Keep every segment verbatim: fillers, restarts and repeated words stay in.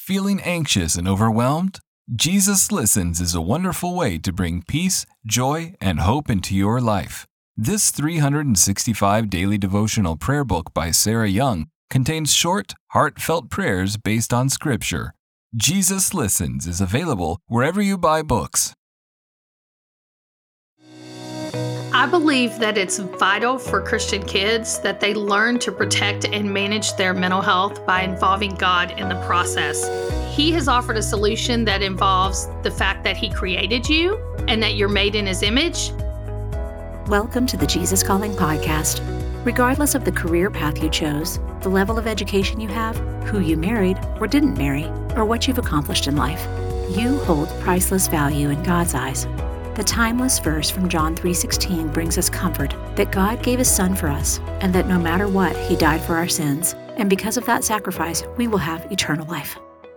Feeling anxious and overwhelmed? Jesus Listens is a wonderful way to bring peace, joy, and hope into your life. This three hundred sixty-five daily devotional prayer book by Sarah Young contains short, heartfelt prayers based on Scripture. Jesus Listens is available wherever you buy books. I believe that it's vital for Christian kids that they learn to protect and manage their mental health by involving God in the process. He has offered a solution that involves the fact that He created you and that you're made in His image. Welcome to the Jesus Calling Podcast. Regardless of the career path you chose, the level of education you have, who you married or didn't marry, or what you've accomplished in life, you hold priceless value in God's eyes. The timeless verse from John three sixteen brings us comfort that God gave His Son for us, and that no matter what, He died for our sins, and because of that sacrifice, we will have eternal life.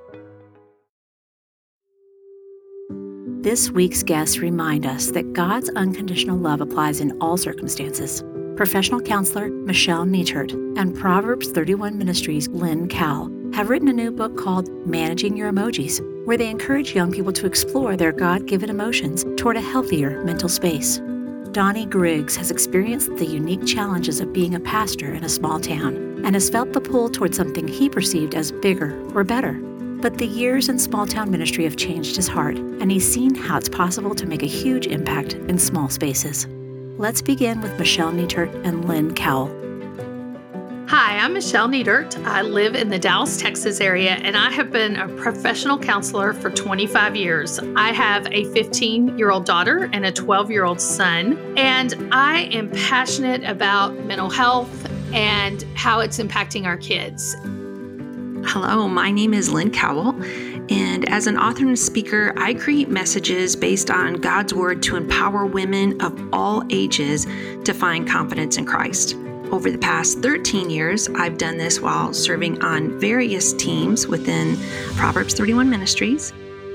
This week's guests remind us that God's unconditional love applies in all circumstances. Professional counselor Michelle Neithert and Proverbs thirty-one Ministries' Lynn Cowell have written a new book called Managing Your Emojis, where they encourage young people to explore their God-given emotions toward a healthier mental space. Donnie Griggs has experienced the unique challenges of being a pastor in a small town and has felt the pull toward something he perceived as bigger or better. But the years in small-town ministry have changed his heart, and he's seen how it's possible to make a huge impact in small spaces. Let's begin with Michelle Neithert and Lynn Cowell. Hi, I'm Michelle Neithert. I live in the Dallas, Texas area, and I have been a professional counselor for twenty-five years. I have a fifteen-year-old daughter and a twelve-year-old son, and I am passionate about mental health and how it's impacting our kids. Hello, my name is Lynn Cowell, and as an author and speaker, I create messages based on God's Word to empower women of all ages to find confidence in Christ. Over the past thirteen years, I've done this while serving on various teams within Proverbs thirty-one Ministries.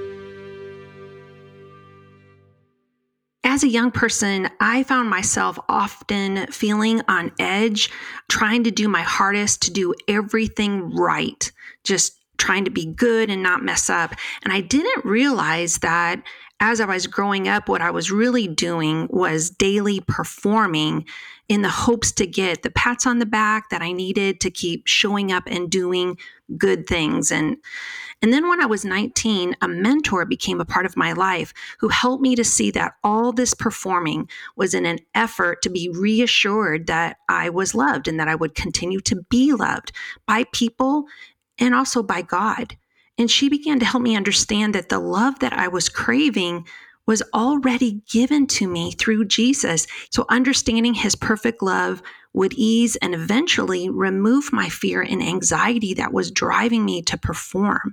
As a young person, I found myself often feeling on edge, trying to do my hardest to do everything right, just trying to be good and not mess up. And I didn't realize that as I was growing up, what I was really doing was daily performing in the hopes to get the pats on the back that I needed to keep showing up and doing good things. And And then when I was nineteen, a mentor became a part of my life who helped me to see that all this performing was in an effort to be reassured that I was loved and that I would continue to be loved by people and also by God. And she began to help me understand that the love that I was craving was already given to me through Jesus. So understanding His perfect love would ease and eventually remove my fear and anxiety that was driving me to perform.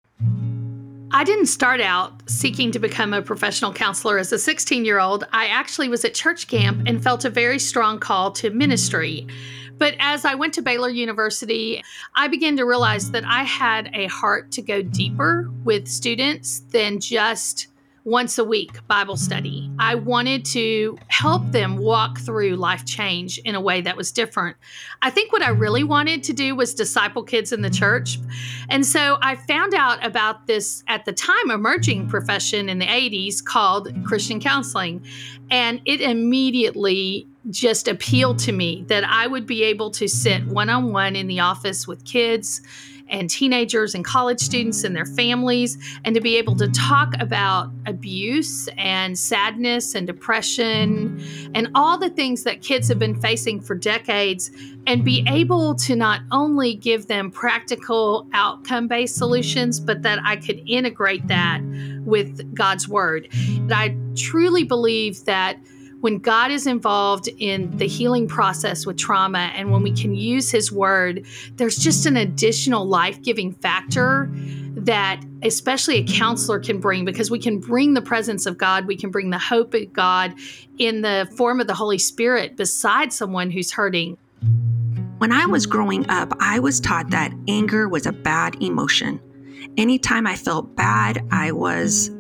I didn't start out seeking to become a professional counselor as a sixteen-year-old. I actually was at church camp and felt a very strong call to ministry. But as I went to Baylor University, I began to realize that I had a heart to go deeper with students than just once a week Bible study. I wanted to help them walk through life change in a way that was different. I think what I really wanted to do was disciple kids in the church. And so I found out about this, at the time, emerging profession in the eighties called Christian counseling. And it immediately just appealed to me that I would be able to sit one-on-one in the office with kids and teenagers and college students and their families, and to be able to talk about abuse and sadness and depression and all the things that kids have been facing for decades, and be able to not only give them practical outcome-based solutions, but that I could integrate that with God's Word. I truly believe that when God is involved in the healing process with trauma, and when we can use His Word, there's just an additional life-giving factor that especially a counselor can bring, because we can bring the presence of God, we can bring the hope of God in the form of the Holy Spirit beside someone who's hurting. When I was growing up, I was taught that anger was a bad emotion. Anytime I felt bad, I was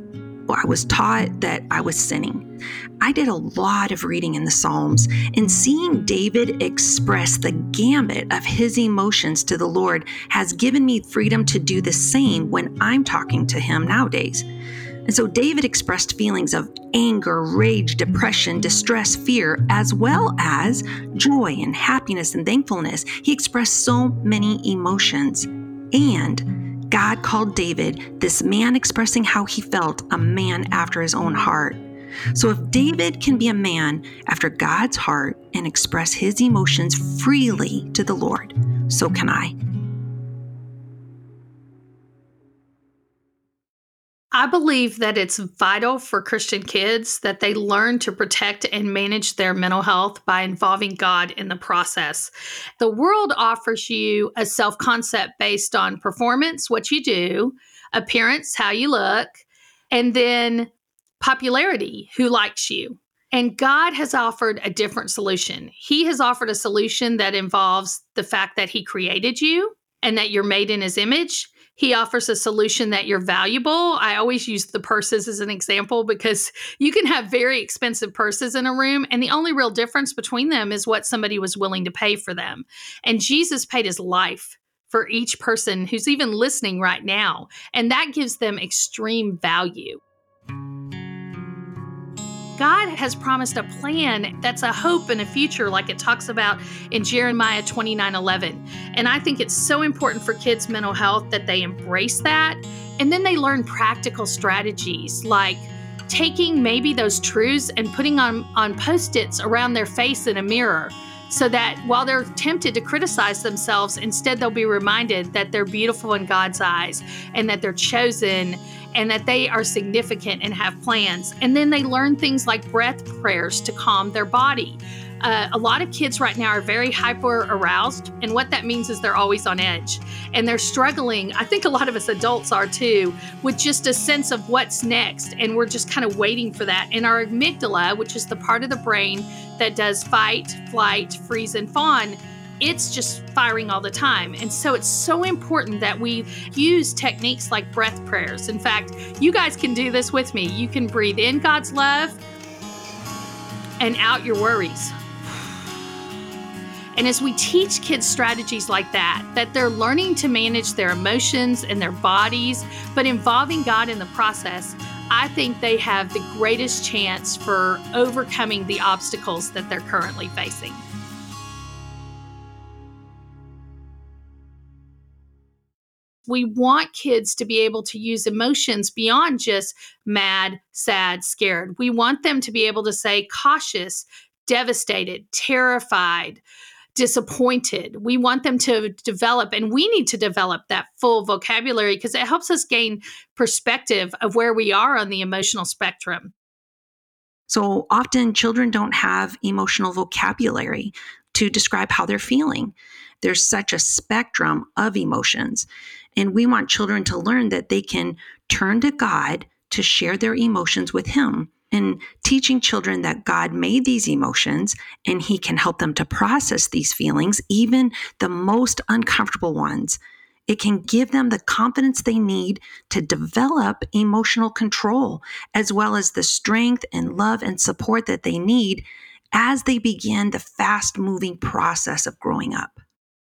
I was taught that I was sinning. I did a lot of reading in the Psalms, and seeing David express the gambit of his emotions to the Lord has given me freedom to do the same when I'm talking to him nowadays. And so David expressed feelings of anger, rage, depression, distress, fear, as well as joy and happiness and thankfulness. He expressed so many emotions. And God called David, this man expressing how he felt, a man after his own heart. So if David can be a man after God's heart and express his emotions freely to the Lord, so can I. I believe that it's vital for Christian kids that they learn to protect and manage their mental health by involving God in the process. The world offers you a self-concept based on performance, what you do, appearance, how you look, and then popularity, who likes you. And God has offered a different solution. He has offered a solution that involves the fact that He created you and that you're made in His image. He offers a solution that you're valuable. I always use the purses as an example because you can have very expensive purses in a room, and the only real difference between them is what somebody was willing to pay for them. And Jesus paid His life for each person who's even listening right now, and that gives them extreme value. God has promised a plan that's a hope and a future, like it talks about in Jeremiah twenty-nine eleven. And I think it's so important for kids' mental health that they embrace that. And then they learn practical strategies like taking maybe those truths and putting on, on Post-its around their face in a mirror, so that while they're tempted to criticize themselves, instead they'll be reminded that they're beautiful in God's eyes and that they're chosen and that they are significant and have plans. And then they learn things like breath prayers to calm their body. Uh, a lot of kids right now are very hyper aroused, and what that means is they're always on edge. And they're struggling, I think a lot of us adults are too, with just a sense of what's next. And we're just kind of waiting for that. And our amygdala, which is the part of the brain that does fight, flight, freeze, and fawn, it's just firing all the time. And so it's so important that we use techniques like breath prayers. In fact, you guys can do this with me. You can breathe in God's love and out your worries. And as we teach kids strategies like that, that they're learning to manage their emotions and their bodies, but involving God in the process, I think they have the greatest chance for overcoming the obstacles that they're currently facing. We want kids to be able to use emotions beyond just mad, sad, scared. We want them to be able to say cautious, devastated, terrified, disappointed. We want them to develop, and we need to develop that full vocabulary because it helps us gain perspective of where we are on the emotional spectrum. So often children don't have emotional vocabulary to describe how they're feeling. There's such a spectrum of emotions. And we want children to learn that they can turn to God to share their emotions with Him. And teaching children that God made these emotions and He can help them to process these feelings, even the most uncomfortable ones. It can give them the confidence they need to develop emotional control, as well as the strength and love and support that they need as they begin the fast-moving process of growing up.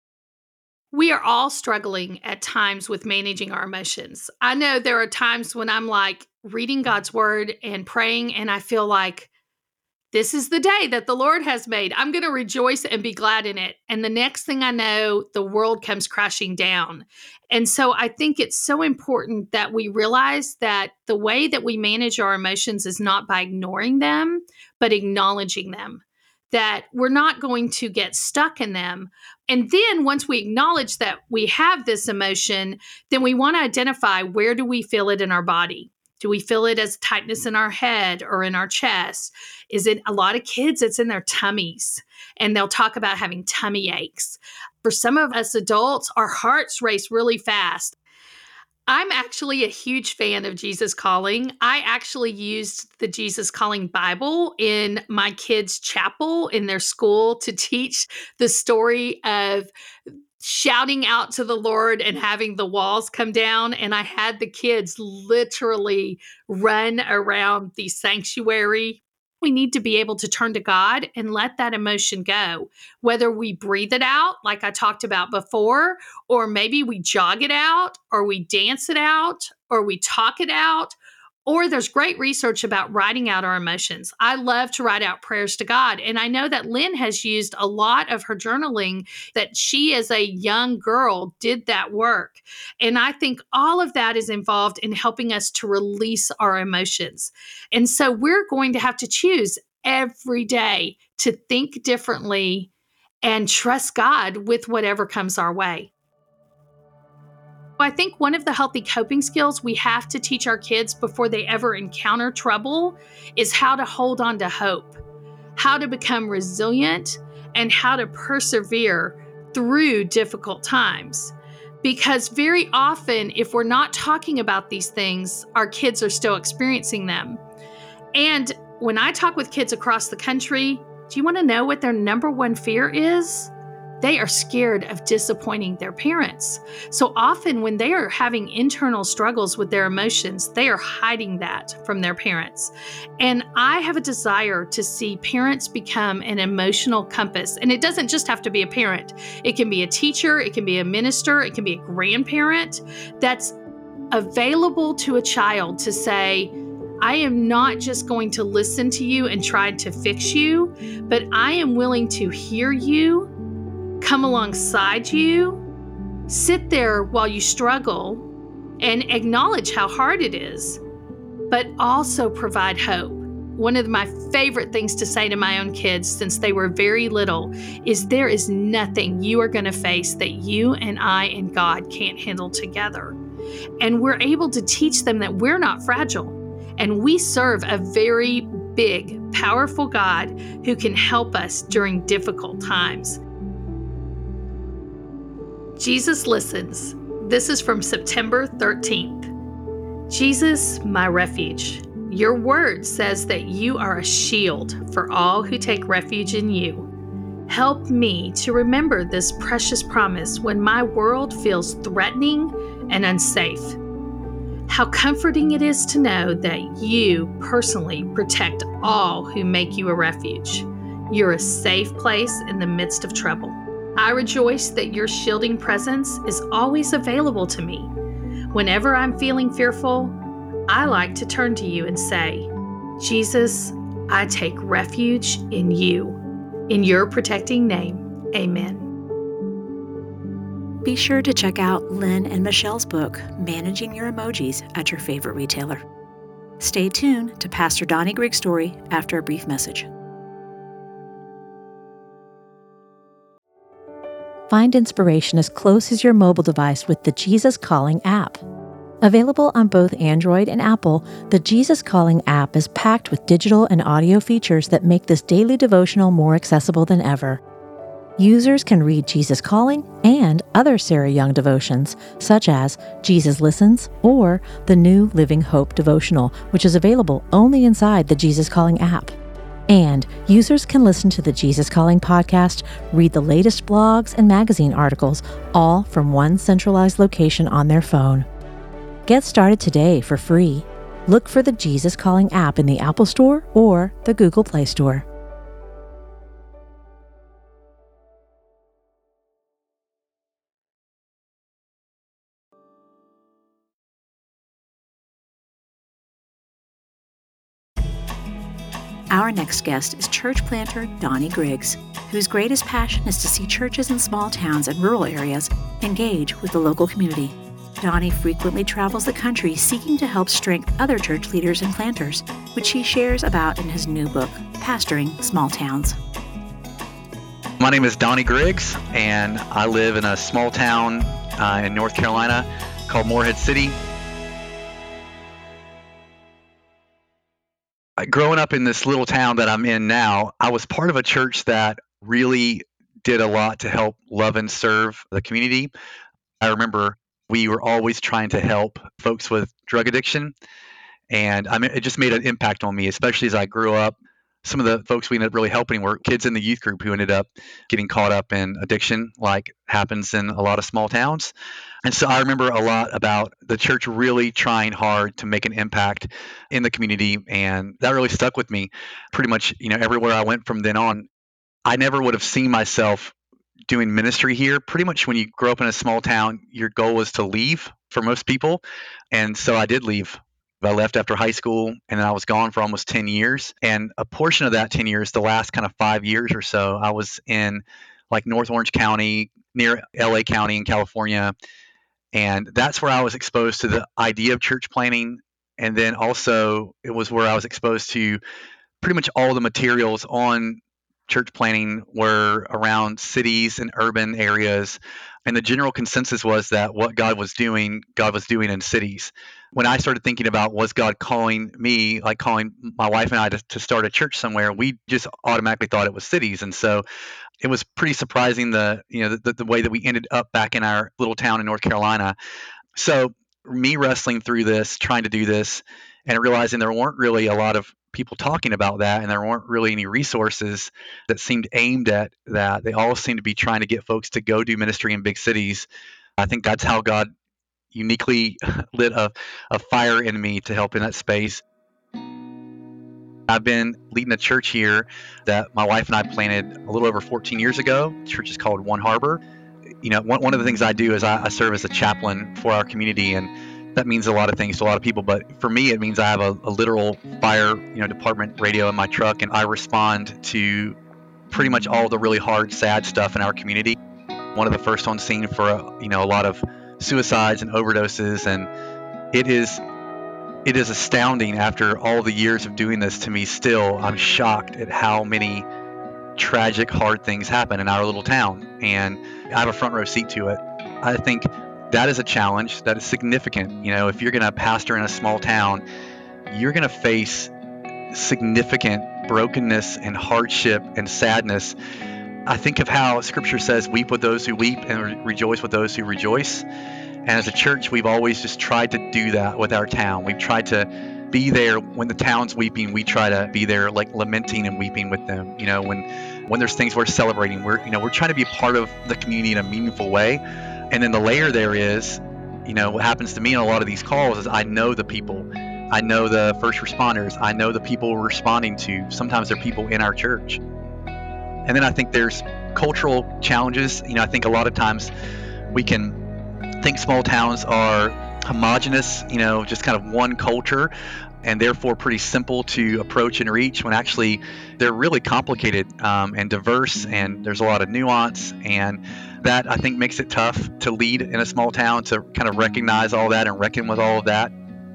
We are all struggling at times with managing our emotions. I know there are times when I'm like reading God's word and praying, and I feel like this is the day that the Lord has made. I'm going to rejoice and be glad in it. And the next thing I know, the world comes crashing down. And so I think it's so important that we realize that the way that we manage our emotions is not by ignoring them, but acknowledging them. That we're not going to get stuck in them. And then once we acknowledge that we have this emotion, then we want to identify, where do we feel it in our body? Do we feel it as tightness in our head or in our chest? Is it a lot of kids, it's in their tummies, and they'll talk about having tummy aches. For some of us adults, our hearts race really fast. I'm actually a huge fan of Jesus Calling. I actually used the Jesus Calling Bible in my kids' chapel in their school to teach the story of shouting out to the Lord and having the walls come down. And I had the kids literally run around the sanctuary. We need to be able to turn to God and let that emotion go, whether we breathe it out, like I talked about before, or maybe we jog it out, or we dance it out, or we talk it out. Or there's great research about writing out our emotions. I love to write out prayers to God. And I know that Lynn has used a lot of her journaling, that she as a young girl did that work. And I think all of that is involved in helping us to release our emotions. And so we're going to have to choose every day to think differently and trust God with whatever comes our way. I think one of the healthy coping skills we have to teach our kids before they ever encounter trouble is how to hold on to hope, how to become resilient, and how to persevere through difficult times. Because very often, if we're not talking about these things, our kids are still experiencing them. And when I talk with kids across the country, do you want to know what their number one fear is? They are scared of disappointing their parents. So often when they are having internal struggles with their emotions, they are hiding that from their parents. And I have a desire to see parents become an emotional compass. And it doesn't just have to be a parent. It can be a teacher, it can be a minister, it can be a grandparent that's available to a child to say, I am not just going to listen to you and try to fix you, but I am willing to hear you, come alongside you, sit there while you struggle, and acknowledge how hard it is, but also provide hope. One of my favorite things to say to my own kids since they were very little is there is nothing you are going to face that you and I and God can't handle together. And we're able to teach them that we're not fragile, and we serve a very big, powerful God who can help us during difficult times. Jesus listens. This is from September thirteenth. Jesus, my refuge. Your word says that you are a shield for all who take refuge in you. Help me to remember this precious promise when my world feels threatening and unsafe. How comforting it is to know that you personally protect all who make you a refuge. You're a safe place in the midst of trouble. I rejoice that your shielding presence is always available to me. Whenever I'm feeling fearful, I like to turn to you and say, Jesus, I take refuge in you. In your protecting name, amen. Be sure to check out Lynn and Michelle's book, Managing Your Emojis, at your favorite retailer. Stay tuned to Pastor Donnie Grigg's story after a brief message. Find inspiration as close as your mobile device with the Jesus Calling app. Available on both Android and Apple, the Jesus Calling app is packed with digital and audio features that make this daily devotional more accessible than ever. Users can read Jesus Calling and other Sarah Young devotions, such as Jesus Listens or the new Living Hope devotional, which is available only inside the Jesus Calling app. And users can listen to the Jesus Calling podcast, read the latest blogs and magazine articles, all from one centralized location on their phone. Get started today for free. Look for the Jesus Calling app in the Apple Store or the Google Play Store. Our next guest is church planter Donnie Griggs, whose greatest passion is to see churches in small towns and rural areas engage with the local community. Donnie frequently travels the country seeking to help strengthen other church leaders and planters, which he shares about in his new book, Pastoring Small Towns. My name is Donnie Griggs, and I live in a small town uh, in North Carolina called Morehead City. Growing up in this little town that I'm in now, I was part of a church that really did a lot to help love and serve the community. I remember we were always trying to help folks with drug addiction, and I mean, it just made an impact on me, especially as I grew up. some of the folks we ended up really helping were kids in the youth group who ended up getting caught up in addiction, like happens in a lot of small towns. And so I remember a lot about the church really trying hard to make an impact in the community, and that really stuck with me pretty much, you know, everywhere I went from then on. I never would have seen myself doing ministry here. Pretty much when you grow up in a small town, your goal was to leave for most people. And so I did leave. I left after high school, and then I was gone for almost ten years. And a portion of that ten years, the last kind of five years or so, I was in like North Orange County, near L A County in California. And that's where I was exposed to the idea of church planting. And then also it was where I was exposed to pretty much all the materials on church planting were around cities and urban areas. And the general consensus was that what God was doing, God was doing in cities. When I started thinking about, was God calling me, like calling my wife and I to, to start a church somewhere, we just automatically thought it was cities. And so it was pretty surprising the, you know, the, the way that we ended up back in our little town in North Carolina. So me wrestling through this, trying to do this, and realizing there weren't really a lot of people talking about that, and there weren't really any resources that seemed aimed at that. They all seemed to be trying to get folks to go do ministry in big cities. I think that's how God uniquely lit a, a fire in me to help in that space. I've been leading a church here that my wife and I planted a little over fourteen years ago. The church is called One Harbor. You know, one, one of the things I do is I, I serve as a chaplain for our community, and that means a lot of things to a lot of people. But for me, it means I have a, a literal fire, you know, department radio in my truck, and I respond to pretty much all the really hard, sad stuff in our community. One of the first on scene for, you know, a lot of suicides and overdoses, and it is it is astounding after all the years of doing this. To me, still, I'm shocked at how many tragic, hard things happen in our little town, and I have a front row seat to it. I think that is a challenge that is significant. You know, if you're going to pastor in a small town, you're going to face significant brokenness and hardship and sadness. I think of how Scripture says, weep with those who weep and re- rejoice with those who rejoice. And as a church, we've always just tried to do that with our town. We've tried to be there when the town's weeping. We try to be there, like lamenting and weeping with them. You know, when when there's things worth celebrating, we're you know we're trying to be part of the community in a meaningful way. And then the layer there is, you know, what happens to me in a lot of these calls is I know the people. I know the first responders. I know the people we're responding to. Sometimes they're people in our church. And then I think there's cultural challenges. You know, I think a lot of times we can think small towns are homogenous, you know, just kind of one culture, and therefore pretty simple to approach and reach, when actually they're really complicated um, and diverse, and there's a lot of nuance, and that I think makes it tough to lead in a small town, to kind of recognize all that and reckon with all of that.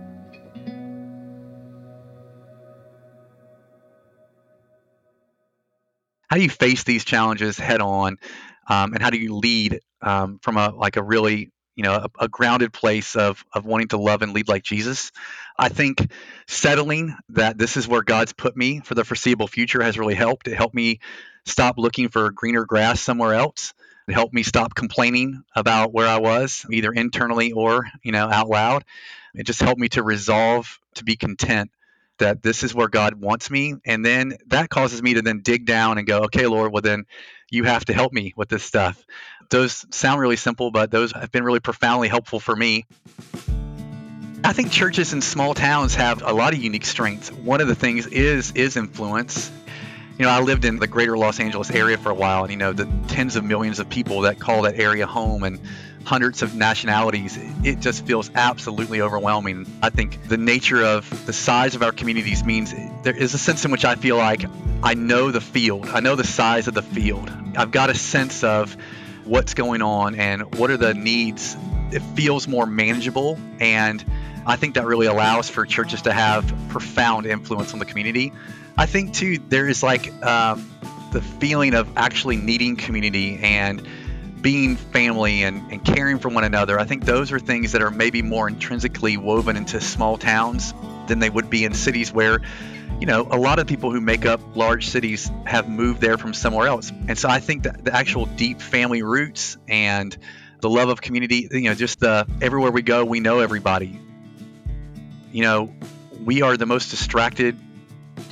How do you face these challenges head on, um, and how do you lead um, from a like a really you know a, a grounded place of of wanting to love and lead like Jesus? I think settling that this is where God's put me for the foreseeable future has really helped. It helped me stop looking for greener grass somewhere else. It helped me stop complaining about where I was, either internally or you know out loud. It just helped me to resolve to be content that this is where God wants me. And then that causes me to then dig down and go, okay, Lord, well then you have to help me with this stuff. Those sound really simple, but those have been really profoundly helpful for me. I think churches in small towns have a lot of unique strengths. One of the things is is influence. You know, I lived in the greater Los Angeles area for a while, and you know, the tens of millions of people that call that area home, and hundreds of nationalities, it just feels absolutely overwhelming. I think the nature of the size of our communities means there is a sense in which I feel like I know the field. I know the size of the field. I've got a sense of what's going on and what are the needs. It feels more manageable, and I think that really allows for churches to have profound influence on the community. I think, too, there is like um, the feeling of actually needing community and being family and, and caring for one another. I think those are things that are maybe more intrinsically woven into small towns than they would be in cities where, you know, a lot of people who make up large cities have moved there from somewhere else. And so I think that the actual deep family roots and the love of community, you know, just the everywhere we go, we know everybody. You know, we are the most distracted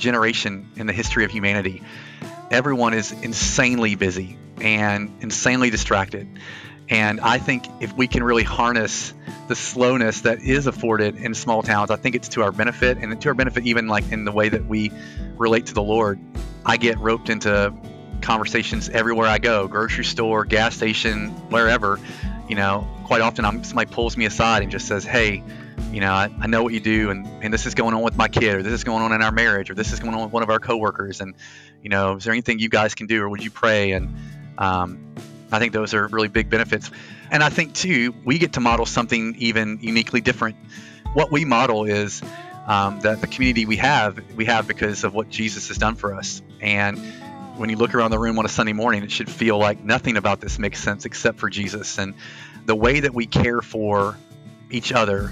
generation in the history of humanity. Everyone is insanely busy and insanely distracted. And I think if we can really harness the slowness that is afforded in small towns, I think it's to our benefit, and to our benefit even like in the way that we relate to the Lord. I get roped into conversations everywhere I go, grocery store, gas station, wherever. You know, quite often I'm, somebody pulls me aside and just says, hey, you know, I, I know what you do, and, and this is going on with my kid, or this is going on in our marriage, or this is going on with one of our coworkers, and, you know, is there anything you guys can do, or would you pray? And um, I think those are really big benefits. And I think, too, we get to model something even uniquely different. What we model is um, that the community we have, we have because of what Jesus has done for us. And when you look around the room on a Sunday morning, it should feel like nothing about this makes sense except for Jesus. And the way that we care for each other.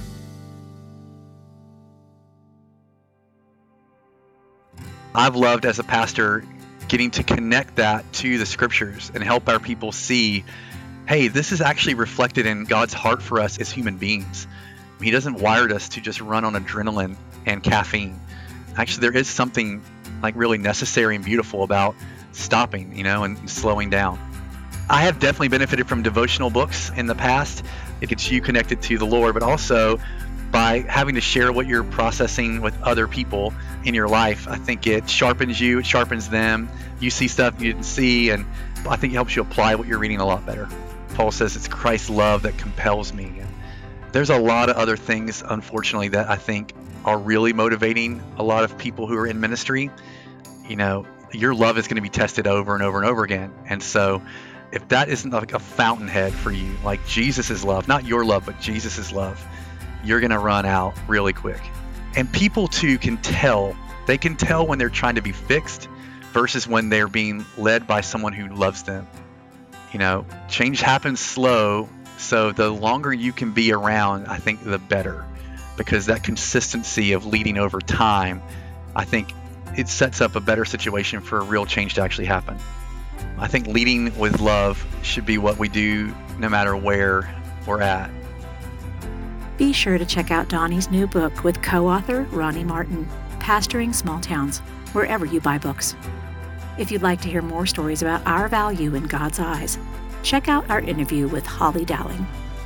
I've loved as a pastor getting to connect that to the scriptures and help our people see, hey, this is actually reflected in God's heart for us as human beings. He doesn't wire us to just run on adrenaline and caffeine. Actually, there is something like really necessary and beautiful about stopping, you know, and slowing down. I have definitely benefited from devotional books in the past. It gets you connected to the Lord, but also by having to share what you're processing with other people in your life. I think it sharpens you, it sharpens them. You see stuff you didn't see, and I think it helps you apply what you're reading a lot better. Paul says it's Christ's love that compels me. And there's a lot of other things, unfortunately, that I think are really motivating a lot of people who are in ministry. You know, your love is going to be tested over and over and over again. And so if that isn't like a fountainhead for you, like Jesus' love, not your love, but Jesus' love, you're going to run out really quick. And people too can tell, they can tell when they're trying to be fixed versus when they're being led by someone who loves them. You know, change happens slow, so the longer you can be around, I think the better, because that consistency of leading over time, I think it sets up a better situation for real change to actually happen. I think leading with love should be what we do no matter where we're at. Be sure to check out Donnie's new book with co-author Ronnie Martin, Pastoring Small Towns, wherever you buy books. If you'd like to hear more stories about our value in God's eyes, check out our interview with Holly Dowling.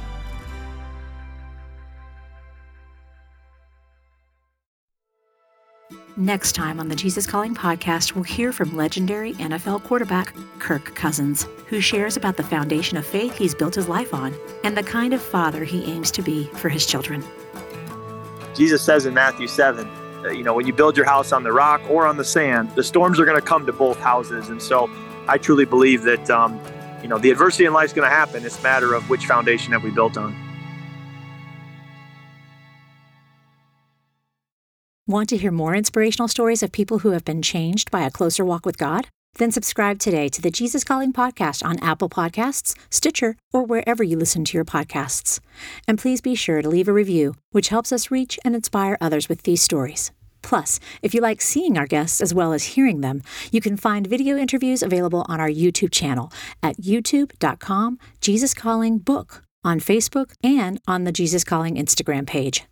Next time on the Jesus Calling podcast, we'll hear from legendary N F L quarterback Kirk Cousins, who shares about the foundation of faith he's built his life on and the kind of father he aims to be for his children. Jesus says in Matthew seven, that, you know, when you build your house on the rock or on the sand, the storms are going to come to both houses. And so I truly believe that, um, you know, the adversity in life is going to happen. It's a matter of which foundation have we built on. Want to hear more inspirational stories of people who have been changed by a closer walk with God? Then subscribe today to the Jesus Calling podcast on Apple Podcasts, Stitcher, or wherever you listen to your podcasts. And please be sure to leave a review, which helps us reach and inspire others with these stories. Plus, if you like seeing our guests as well as hearing them, you can find video interviews available on our YouTube channel at youtube dot com Jesus Calling Book, on Facebook, and on the Jesus Calling Instagram page.